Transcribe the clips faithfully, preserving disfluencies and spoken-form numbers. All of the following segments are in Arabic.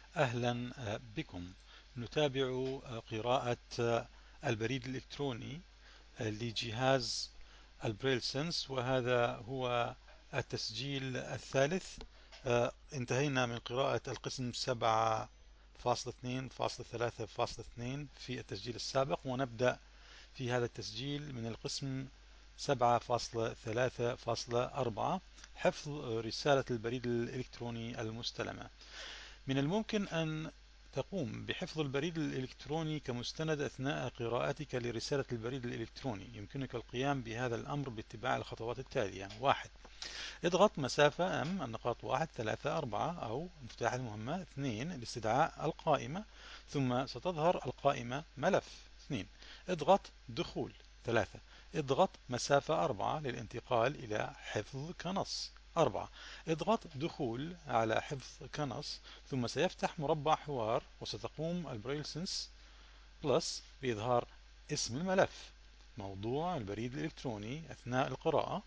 أهلا بكم. نتابع قراءة البريد الإلكتروني لجهاز البريل سنس، وهذا هو التسجيل الثالث. انتهينا من قراءة القسم سبعة فاصلة اثنين فاصلة ثلاثة فاصلة اثنين في التسجيل السابق، ونبدأ في هذا التسجيل من القسم سبعة فاصلة ثلاثة فاصلة أربعة، حفظ رسالة البريد الإلكتروني المستلمة. من الممكن أن تقوم بحفظ البريد الإلكتروني كمستند أثناء قراءتك لرسالة البريد الإلكتروني. يمكنك القيام بهذا الأمر باتباع الخطوات التالية: واحد. اضغط مسافة أم النقاط واحد ثلاثة أربعة أو مفتاح المهمة. اثنين. لاستدعاء القائمة، ثم ستظهر القائمة ملف. اثنين. اضغط دخول. ثلاثة. اضغط مسافة أربعة للانتقال إلى حفظ كنص. أربعة. اضغط دخول على حفظ كنص، ثم سيفتح مربع حوار، وستقوم البريل سنس بلس بإظهار اسم الملف، موضوع البريد الإلكتروني أثناء القراءة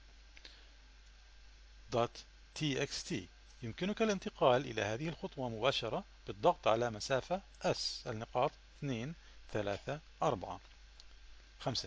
.txt. يمكنك الانتقال إلى هذه الخطوة مباشرة بالضغط على مسافة S النقاط اثنين ثلاثة أربعة. خمسة.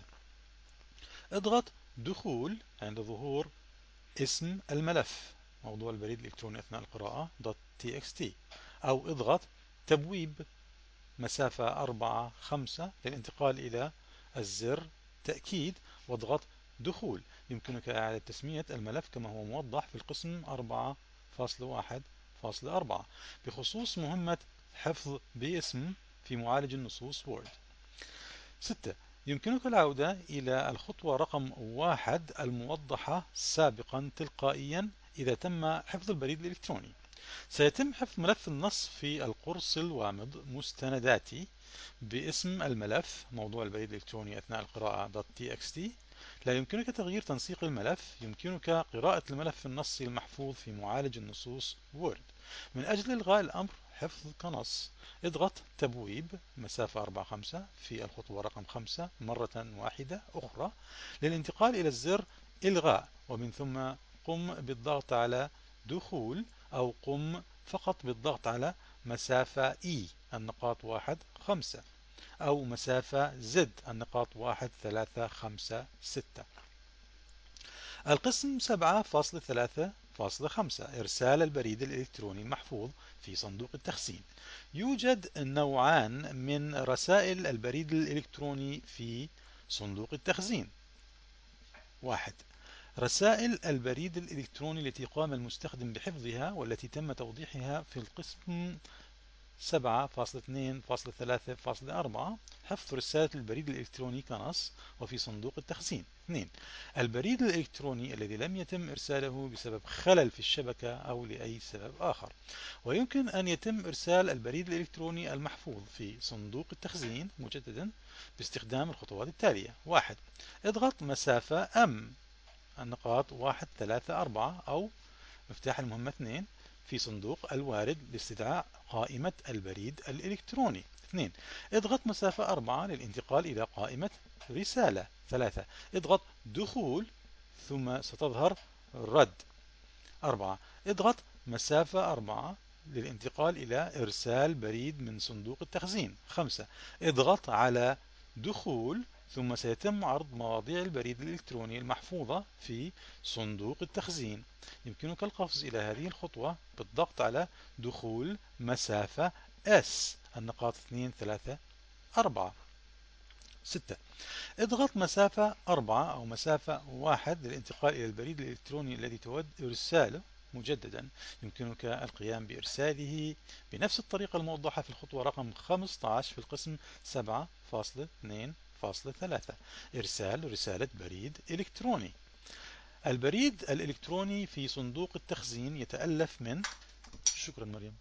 اضغط دخول عند ظهور اسم الملف، موضوع البريد الإلكتروني أثناء القراءة .txt، أو اضغط تبويب مسافة أربعة خمسة للانتقال إلى الزر تأكيد، واضغط دخول. يمكنك إعادة تسمية الملف كما هو موضح في القسم أربعة فاصلة واحد فاصلة أربعة بخصوص مهمة حفظ باسم في معالج النصوص وورد. ستة. يمكنك العودة إلى الخطوة رقم واحد الموضحة سابقا تلقائيا إذا تم حفظ البريد الإلكتروني. سيتم حفظ ملف النص في القرص الوامض مستنداتي باسم الملف، موضوع البريد الإلكتروني أثناء القراءة .txt. لا يمكنك تغيير تنسيق الملف. يمكنك قراءة الملف النصي المحفوظ في معالج النصوص وورد. من أجل إلغاء الأمر حفظ كنص، اضغط تبويب مسافة أربعة خمسة في الخطوة رقم خمسة مرة واحدة أخرى للانتقال إلى الزر إلغاء، ومن ثم قم بالضغط على دخول، أو قم فقط بالضغط على مسافة E النقاط واحد خمسة، أو مسافة Z النقاط واحد ثلاثة خمسة ستة. القسم سبعة فاصلة ثلاثة فاصلة خمسة إرسال البريد الإلكتروني المحفوظ في صندوق التخزين. يوجد نوعان من رسائل البريد الإلكتروني في صندوق التخزين. واحد. رسائل البريد الإلكتروني التي قام المستخدم بحفظها والتي تم توضيحها في القسم سبعة فاصلة اثنين فاصلة ثلاثة فاصلة أربعة، حفظ رسالة البريد الإلكتروني كنص وفي صندوق التخزين. اثنين. البريد الإلكتروني الذي لم يتم إرساله بسبب خلل في الشبكة أو لأي سبب آخر. ويمكن أن يتم إرسال البريد الإلكتروني المحفوظ في صندوق التخزين مجددا باستخدام الخطوات التالية. واحد. اضغط مسافة M النقاط واحد ثلاثة أربعة أو مفتاح المهمة اثنين في صندوق الوارد لاستدعاء قائمة البريد الإلكتروني. اثنين. اضغط مسافة أربعة للانتقال إلى قائمة رسالة. ثلاثة. اضغط دخول ثم ستظهر رد. أربعة. اضغط مسافة أربعة للانتقال إلى إرسال بريد من صندوق التخزين. خمسة. اضغط على دخول ثم سيتم عرض مواضيع البريد الإلكتروني المحفوظة في صندوق التخزين. يمكنك القفز إلى هذه الخطوة بالضغط على دخول مسافة S النقاط اثنين ثلاثة أربعة. ستة. اضغط مسافة أربعة أو مسافة واحد للانتقال إلى البريد الإلكتروني الذي تود إرساله مجددا. يمكنك القيام بإرساله بنفس الطريقة الموضحة في الخطوة رقم خمسة عشر في القسم سبعة فاصلة اثنين فاصلة ثلاثة، إرسال رسالة بريد إلكتروني. البريد الإلكتروني في صندوق التخزين يتألف من شكرا مريم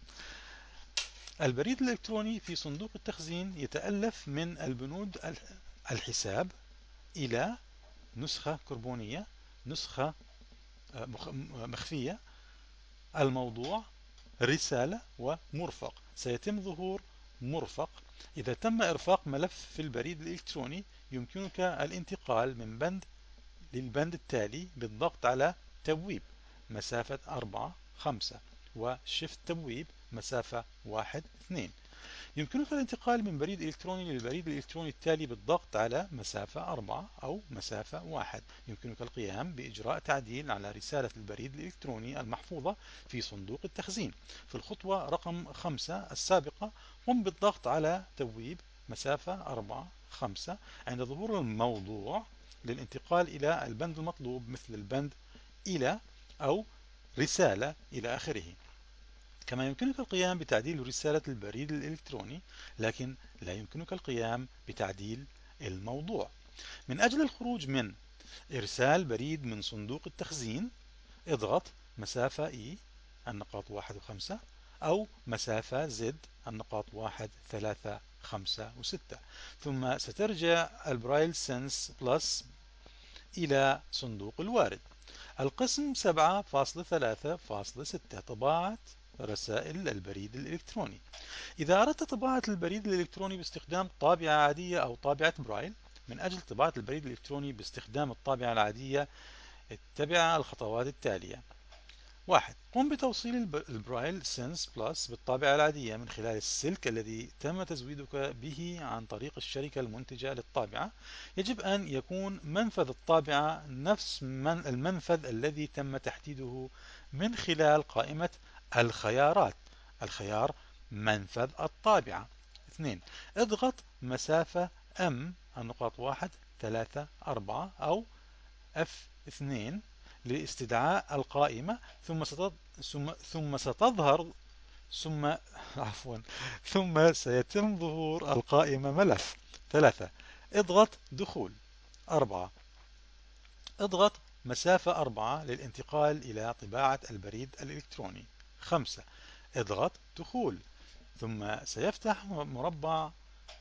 البريد الإلكتروني في صندوق التخزين يتألف من البنود الحساب إلى نسخة كربونية، نسخة مخفية، الموضوع، رسالة، ومرفق. سيتم ظهور مرفق. إذا تم إرفاق ملف في البريد الإلكتروني يمكنك الانتقال من بند للبند التالي بالضغط على تبويب مسافة أربعة خمسة وشفت تبويب مسافة واحد اثنين. يمكنك الانتقال من بريد إلكتروني للبريد الإلكتروني التالي بالضغط على مسافة أربعة أو مسافة واحد. يمكنك القيام بإجراء تعديل على رسالة البريد الإلكتروني المحفوظة في صندوق التخزين. في الخطوة رقم خمسة السابقة قم بالضغط على تبويب مسافة أربعة خمسة عند ظهور الموضوع للانتقال إلى البند المطلوب مثل البند إلى أو رسالة إلى آخره. كما يمكنك القيام بتعديل رسالة البريد الإلكتروني، لكن لا يمكنك القيام بتعديل الموضوع. من أجل الخروج من إرسال بريد من صندوق التخزين اضغط مسافة إي النقاط واحد وخمسة أو مسافة زد النقاط واحد ثلاثة خمسة وستة، ثم سترجع البرايل سنس بلس إلى صندوق الوارد. القسم سبعة فاصلة ثلاثة فاصلة ستة طباعة رسائل البريد الإلكتروني. إذا أردت طباعة البريد الإلكتروني باستخدام طابعة عادية أو طابعة برايل، من أجل طباعة البريد الإلكتروني باستخدام الطابعة العادية اتبع الخطوات التالية. واحد. قم بتوصيل البرايل سنس بلس بالطابعة العادية من خلال السلك الذي تم تزويدك به عن طريق الشركة المنتجة للطابعة. يجب أن يكون منفذ الطابعة نفس من المنفذ الذي تم تحديده من خلال قائمة الخيارات. الخيار منفذ الطابعة. اثنين. اضغط مسافة M النقاط واحد ثلاثة أربعة أو إف اثنين لاستدعاء القائمة، ثم ثم ثم ستظهر ثم عفوا ثم سيتم ظهور القائمة ملف. ثلاثة. اضغط دخول. أربعة. اضغط مسافة أربعة للانتقال إلى طباعة البريد الإلكتروني. خمسة. اضغط دخول، ثم سيفتح مربع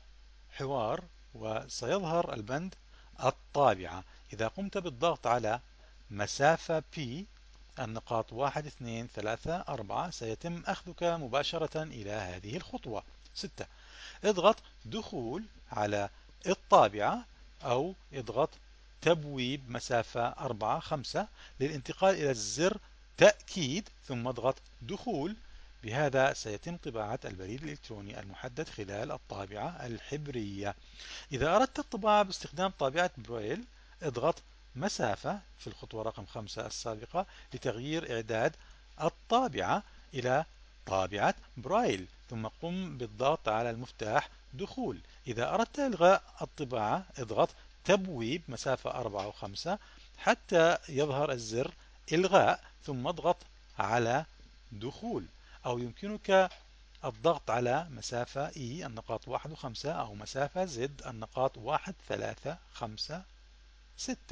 حوار وسيظهر البند الطابعة. إذا قمت بالضغط على مسافة P النقاط واحد اثنين ثلاثة أربعة سيتم أخذك مباشرة إلى هذه الخطوة. ستة. اضغط دخول على الطابعة أو اضغط تبويب مسافة أربعة خمسة للانتقال إلى الزر تأكيد، ثم اضغط دخول. بهذا سيتم طباعة البريد الإلكتروني المحدد خلال الطابعة الحبرية. إذا أردت الطباعة باستخدام طابعة برايل اضغط مسافة في الخطوة رقم خمسة السابقة لتغيير إعداد الطابعة إلى طابعة برايل، ثم قم بالضغط على المفتاح دخول. إذا أردت إلغاء الطباعة اضغط تبويب مسافة أربعة وخمسة حتى يظهر الزر إلغاء، ثم اضغط على دخول. أو يمكنك الضغط على مسافة E النقاط واحد وخمسة أو مسافة Z النقاط واحد ثلاثة خمسة ستة.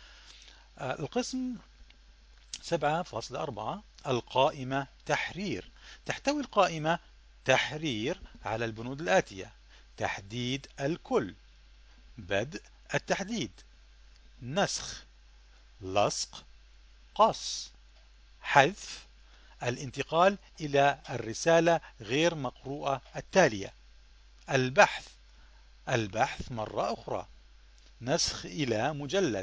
القسم سبعة فاصلة أربعة القائمة تحرير. تحتوي القائمة تحرير على البنود الآتية: تحديد الكل، بدء التحديد، نسخ، لصق، قص، حذف، الانتقال إلى الرسالة غير مقروءة التالية، البحث، البحث مرة أخرى، نسخ إلى مجلد،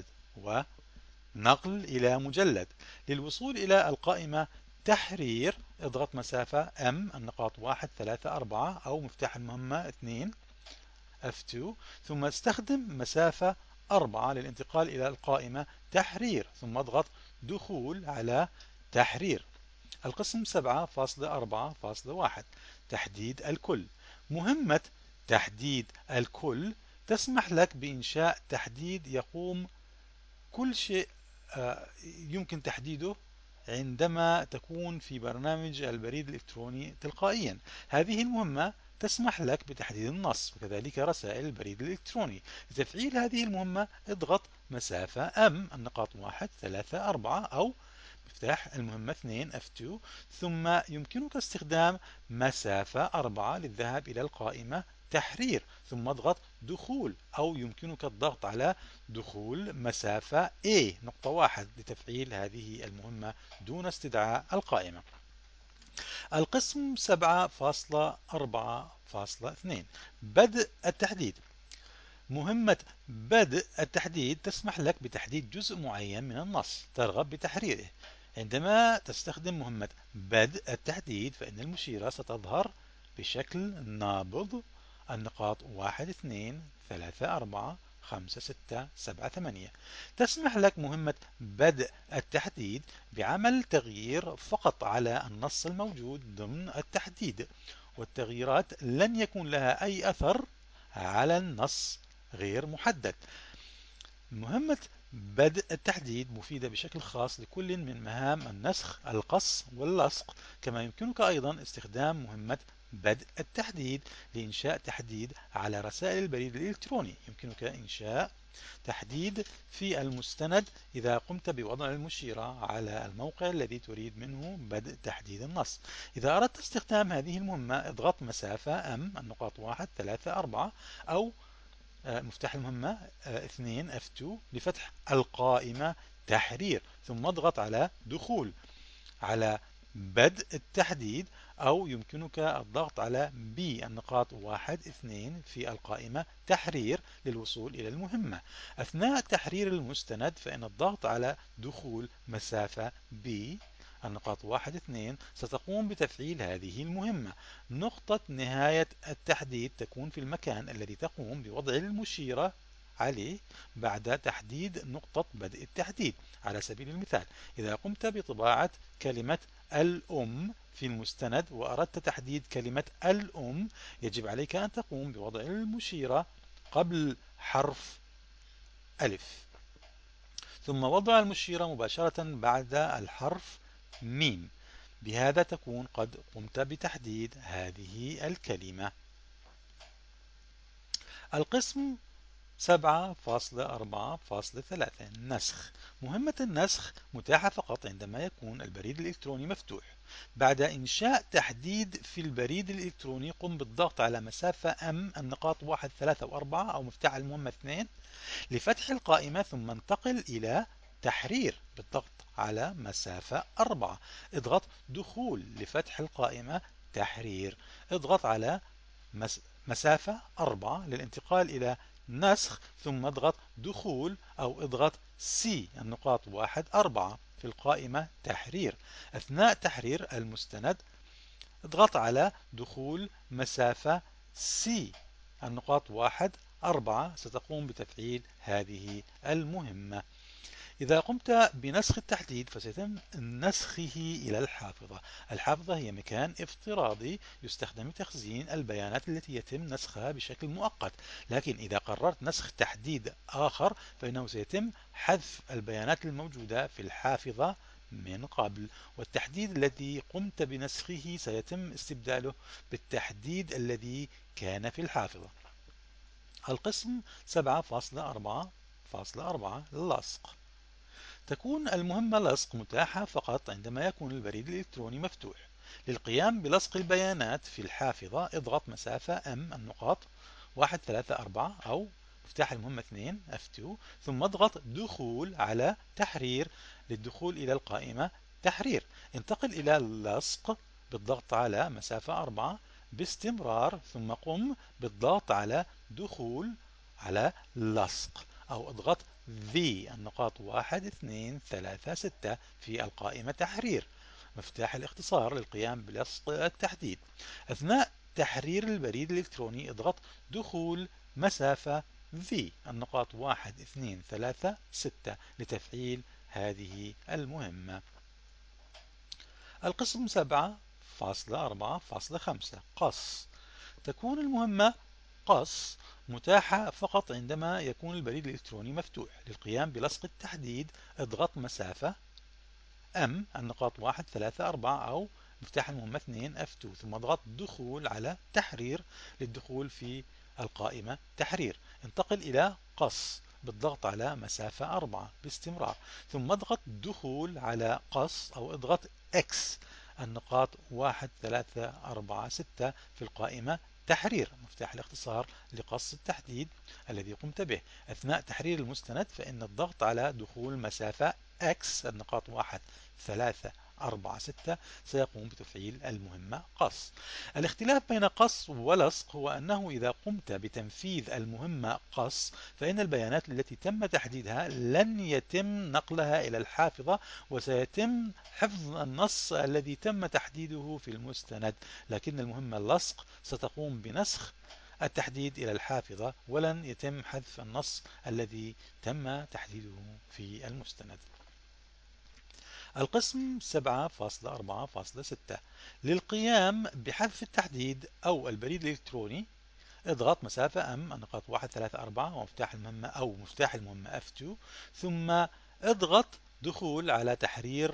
ونقل إلى مجلد. للوصول إلى القائمة تحرير اضغط مسافة M النقاط واحد ثلاثة أربعة أو مفتاح المهمة اثنين إف اثنين، ثم استخدم مسافة أربعة للانتقال إلى القائمة تحرير، ثم اضغط دخول على تحرير. القسم سبعة فاصلة أربعة فاصلة واحد تحديد الكل. مهمة تحديد الكل تسمح لك بإنشاء تحديد يقوم كل شيء يمكن تحديده عندما تكون في برنامج البريد الإلكتروني تلقائيا. هذه المهمة تسمح لك بتحديد النص وكذلك رسائل البريد الإلكتروني. لتفعيل هذه المهمة اضغط مسافة M النقاط واحد ثلاثة أربعة أو مفتاح المهمة اثنين إف اثنين، ثم يمكنك استخدام مسافة أربعة للذهاب إلى القائمة تحرير، ثم اضغط دخول، أو يمكنك الضغط على دخول مسافة A نقطة واحد لتفعيل هذه المهمة دون استدعاء القائمة. القسم سبعة فاصلة أربعة فاصلة اثنين بدء التحديد. مهمة بدء التحديد تسمح لك بتحديد جزء معين من النص ترغب بتحريره. عندما تستخدم مهمة بدء التحديد فإن المشيرة ستظهر بشكل نابض النقاط واحد اثنين ثلاثة أربعة خمسة ستة سبعة ثمانية. تسمح لك مهمة بدء التحديد بعمل تغيير فقط على النص الموجود ضمن التحديد، والتغييرات لن يكون لها أي أثر على النص غير محدد. مهمة بدء التحديد مفيدة بشكل خاص لكل من مهام النسخ، القص واللصق. كما يمكنك أيضا استخدام مهمة بدء التحديد لإنشاء تحديد على رسائل البريد الإلكتروني. يمكنك إنشاء تحديد في المستند إذا قمت بوضع المشيرة على الموقع الذي تريد منه بدء تحديد النص. إذا أردت استخدام هذه المهمة اضغط مسافة أم النقاط واحد ثلاثة أربعة أو مفتاح المهمة اثنين إف اثنين لفتح القائمة تحرير، ثم اضغط على دخول على بدء التحديد، أو يمكنك الضغط على بي النقاط واحد اثنين في القائمة تحرير للوصول إلى المهمة. أثناء تحرير المستند فإن الضغط على دخول مسافة بي النقاط واحد اثنين ستقوم بتفعيل هذه المهمة. نقطة نهاية التحديد تكون في المكان الذي تقوم بوضع المشيرة عليه بعد تحديد نقطة بدء التحديد. على سبيل المثال، إذا قمت بطباعة كلمة الأم في المستند وأردت تحديد كلمة الأم، يجب عليك أن تقوم بوضع المشيرة قبل حرف ألف، ثم وضع المشيرة مباشرة بعد الحرف ميم. بهذا تكون قد قمت بتحديد هذه الكلمة. القسم سبعة فاصلة أربعة فاصلة ثلاثة نسخ. مهمة النسخ متاحة فقط عندما يكون البريد الإلكتروني مفتوح. بعد إنشاء تحديد في البريد الإلكتروني قم بالضغط على مسافة أم النقاط واحد ثلاثة وأربعة أو مفتاح المهمة اثنين لفتح القائمة، ثم انتقل إلى تحرير بالضغط على مسافة أربعة. اضغط دخول لفتح القائمة تحرير. اضغط على مسافة أربعة للانتقال إلى نسخ، ثم اضغط دخول أو اضغط سي النقاط واحد أربعة في القائمة تحرير. أثناء تحرير المستند اضغط على دخول مسافة سي النقاط واحد أربعة ستقوم بتفعيل هذه المهمة. إذا قمت بنسخ التحديد فسيتم نسخه إلى الحافظة. الحافظة هي مكان افتراضي يستخدم لتخزين البيانات التي يتم نسخها بشكل مؤقت، لكن إذا قررت نسخ تحديد آخر فإنه سيتم حذف البيانات الموجودة في الحافظة من قبل، والتحديد الذي قمت بنسخه سيتم استبداله بالتحديد الذي كان في الحافظة. القسم سبعة فاصلة أربعة فاصلة أربعة لصق. تكون المهمة لصق متاحة فقط عندما يكون البريد الإلكتروني مفتوح. للقيام بلصق البيانات في الحافظة اضغط مسافة أم النقاط واحد ثلاثة أربعة أو مفتاح المهمة اثنين إف اثنين، ثم اضغط دخول على تحرير للدخول إلى القائمة تحرير. انتقل إلى اللصق بالضغط على مسافة أربعة باستمرار، ثم قم بالضغط على دخول على لصق أو اضغط V النقاط واحد اثنين ثلاثة ستة في القائمة تحرير، مفتاح الاختصار للقيام بلصق التحديد. أثناء تحرير البريد الإلكتروني اضغط دخول مسافة V النقاط واحد اثنين ثلاثة ستة لتفعيل هذه المهمة. القسم سبعة فاصلة أربعة فاصلة خمسة قص. تكون المهمة قص متاحة فقط عندما يكون البريد الإلكتروني مفتوح. للقيام بلصق التحديد اضغط مسافة أم النقاط واحد ثلاثة أربعة أو مفتاح المهمة اثنين إف اثنين، ثم اضغط دخول على تحرير للدخول في القائمة تحرير. انتقل إلى قص بالضغط على مسافة أربعة باستمرار، ثم اضغط دخول على قص أو اضغط X النقاط واحد ثلاثة أربعة ستة في القائمة تحرير، مفتاح الاختصار لقص التحديد الذي قمت به. أثناء تحرير المستند فإن الضغط على دخول مسافة X النقاط واحد ثلاثة أربعة ستة سيقوم بتفعيل المهمة قص. الاختلاف بين قص ولصق هو أنه إذا قمت بتنفيذ المهمة قص فإن البيانات التي تم تحديدها لن يتم نقلها إلى الحافظة، وسيتم حفظ النص الذي تم تحديده في المستند، لكن المهمة اللصق ستقوم بنسخ التحديد إلى الحافظة ولن يتم حذف النص الذي تم تحديده في المستند. القسم سبعة فاصلة أربعة فاصلة ستة للقيام بحذف التحديد أو البريد الإلكتروني اضغط مسافة أم النقاط واحد ثلاثة أربعة ومفتاح المهمة أو مفتاح المهمة إف اثنين، ثم اضغط دخول على تحرير.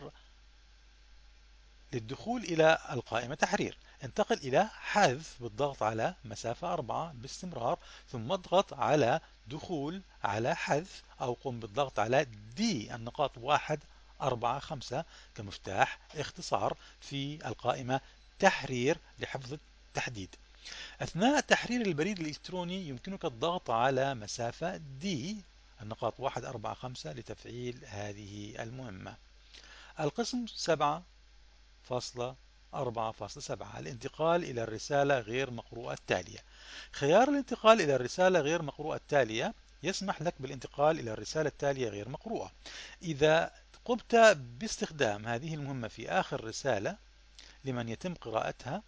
للدخول إلى القائمة تحرير انتقل إلى حذف بالضغط على مسافة أربعة باستمرار، ثم اضغط على دخول على حذف أو قم بالضغط على دي النقاط واحد أربعة خمسة كمفتاح اختصار في القائمة تحرير لحفظ التحديد. أثناء تحرير البريد الإلكتروني يمكنك الضغط على مسافة دي النقاط واحد أربعة خمسة لتفعيل هذه المهمة. القسم سبعة فاصلة أربعة فاصلة سبعة الانتقال إلى الرسالة غير مقروءة التالية. خيار الانتقال إلى الرسالة غير مقروءة التالية يسمح لك بالانتقال إلى الرسالة التالية غير مقروءة. إذا قمت باستخدام هذه المهمة في آخر رسالة لمن يتم قراءتها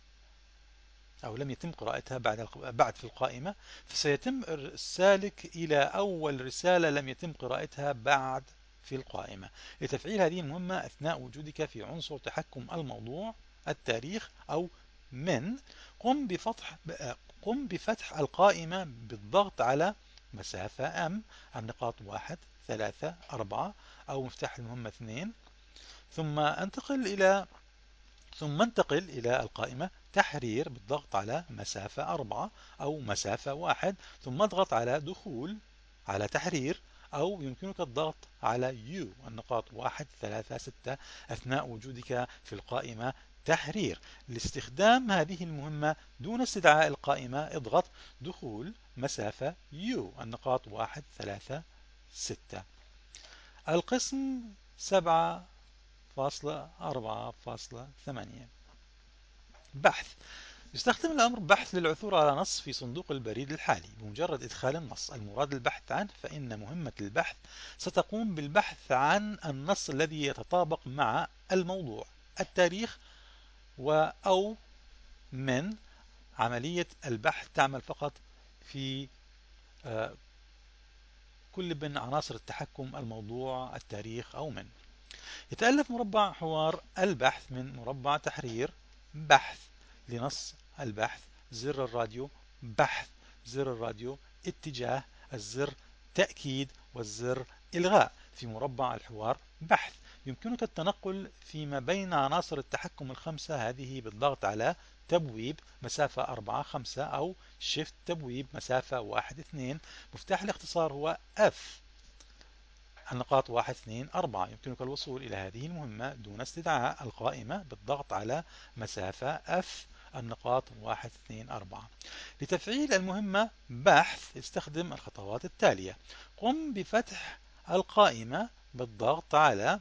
أو لم يتم قراءتها بعد بعد في القائمة، فسيتم إرسالك إلى أول رسالة لم يتم قراءتها بعد في القائمة. لتفعيل هذه المهمة أثناء وجودك في عنصر تحكم الموضوع التاريخ أو من قم بفتح قم بفتح القائمة بالضغط على مسافة أم النقاط واحد ثلاثة أربعة أو مفتاح المهمة اثنين، ثم انتقل إلى ثم انتقل إلى القائمة تحرير بالضغط على مسافة أربعة أو مسافة واحد، ثم اضغط على دخول على تحرير، أو يمكنك الضغط على يو النقاط واحد ثلاثة ستة أثناء وجودك في القائمة تحرير. لاستخدام هذه المهمة دون استدعاء القائمة اضغط دخول مسافة يو النقاط واحد ثلاثة ستة. القسم سبعة فاصلة أربعة فاصلة ثمانية بحث. يستخدم الأمر بحث للعثور على نص في صندوق البريد الحالي. بمجرد إدخال النص المراد البحث عنه فإن مهمة البحث ستقوم بالبحث عن النص الذي يتطابق مع الموضوع التاريخ و أو من. عملية البحث تعمل فقط في كل من عناصر التحكم الموضوع التاريخ أو من. يتألف مربع حوار البحث من مربع تحرير بحث لنص البحث زر الراديو بحث زر الراديو اتجاه الزر تأكيد والزر إلغاء. في مربع الحوار بحث يمكنك التنقل فيما بين عناصر التحكم الخمسة هذه بالضغط على تبويب مسافة أربعة خمسة أو شيفت تبويب مسافة واحد اثنين. مفتاح الاختصار هو F النقاط واحد اثنين أربعة. يمكنك الوصول إلى هذه المهمة دون استدعاء القائمة بالضغط على مسافة F النقاط واحد اثنين أربعة. لتفعيل المهمة بحث استخدم الخطوات التالية. قم بفتح القائمة بالضغط على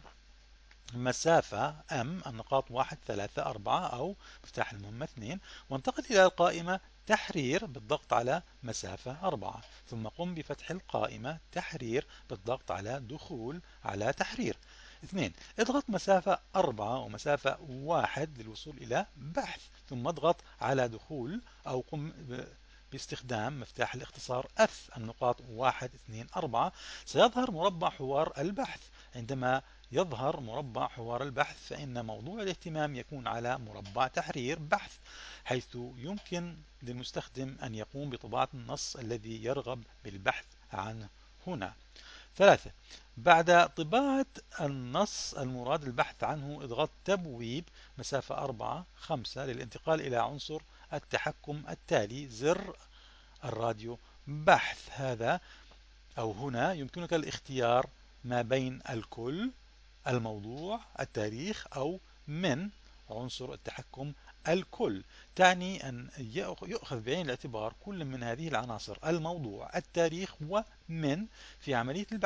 مسافة M النقاط واحد ثلاثة أربعة أو مفتاح المهمة اثنين، وانتقل إلى القائمة تحرير بالضغط على مسافة أربعة، ثم قم بفتح القائمة تحرير بالضغط على دخول على تحرير اثنين. اضغط مسافة أربعة ومسافة واحد للوصول إلى بحث، ثم اضغط على دخول أو قم باستخدام مفتاح الاختصار F النقاط واحد اثنين أربعة. سيظهر مربع حوار البحث. عندما يظهر مربع حوار البحث فإن موضوع الاهتمام يكون على مربع تحرير بحث، حيث يمكن للمستخدم أن يقوم بطباعة النص الذي يرغب بالبحث عنه هنا. ثلاثة. بعد طباعة النص المراد البحث عنه اضغط تبويب مسافة أربعة خمسة للانتقال إلى عنصر التحكم التالي زر الراديو بحث. هذا أو هنا يمكنك الاختيار ما بين الكل الموضوع التاريخ أو من عنصر التحكم الكل. تعني أن يؤخذ بعين الاعتبار كل من هذه العناصر الموضوع التاريخ ومن في عملية البحث.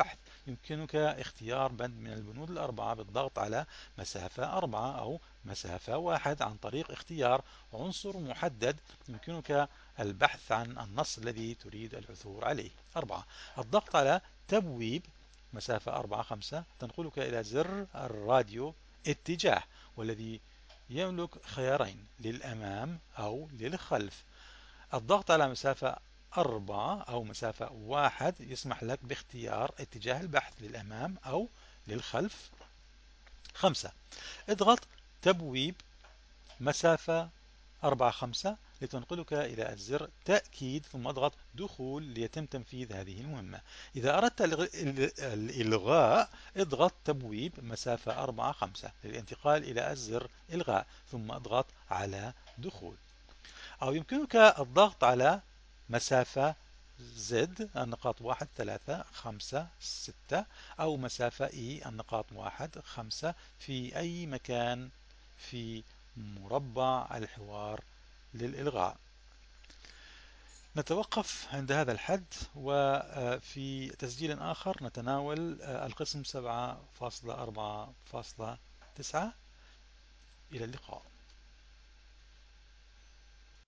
يمكنك اختيار بند من البنود الأربعة بالضغط على مسافة أربعة أو مسافة واحد عن طريق اختيار عنصر محدد يمكنك البحث عن النص الذي تريد العثور عليه. أربعة. الضغط على تبويب مسافة أربعة خمسة تنقلك إلى زر الراديو اتجاه، والذي يملك خيارين للأمام أو للخلف. الضغط على مسافة أربعة أو مسافة واحد يسمح لك باختيار اتجاه البحث للأمام أو للخلف. خمسة. اضغط تبويب مسافة أربعة خمسة لتنقلك إلى الزر تأكيد، ثم اضغط دخول ليتم تنفيذ هذه المهمة. إذا أردت الإلغاء اضغط تبويب مسافة أربعة خمسة للانتقال إلى الزر إلغاء، ثم اضغط على دخول. أو يمكنك الضغط على مسافة زد النقاط واحد ثلاثة خمسة ستة أو مسافة إي النقاط واحد خمسة في أي مكان في مربع الحوار للإلغاء. نتوقف عند هذا الحد، وفي تسجيل آخر نتناول القسم سبعة فاصلة أربعة فاصلة تسعة. إلى اللقاء.